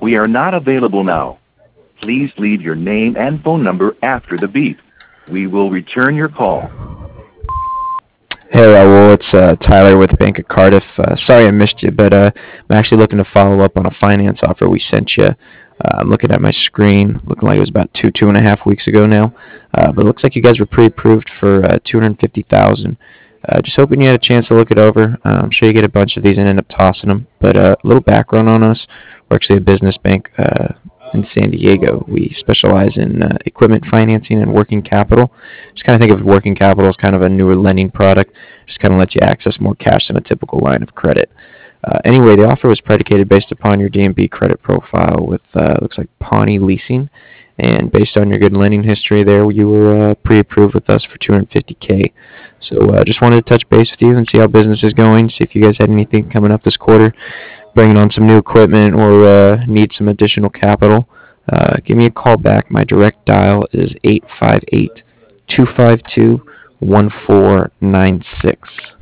We are not available now. Please leave your name and phone number after the beep. We will return your call. Hey Raul, it's Tyler with Bank of Cardiff. Sorry I missed you, but I'm actually looking to follow up on a finance offer we sent you. I'm looking at my screen, looking like it was about 2.5 weeks ago now. But it looks like you guys were pre-approved for 250,000. Just hoping you had a chance to look it over. I'm sure you get a bunch of these and end up tossing them. But a little background on us: we're actually a business bank in San Diego. We specialize in equipment financing and working capital. Just kind of think of working capital as kind of a newer lending product. Just kind of let you access more cash than a typical line of credit. Anyway, the offer was predicated based upon your D&B credit profile with looks like Pawnee Leasing, and based on your good lending history there, you were pre-approved with us for 250K. So just wanted to touch base with you and see how business is going. See if you guys had anything coming up this quarter, bringing on some new equipment or need some additional capital. Give me a call back. My direct dial is 858 252 1496.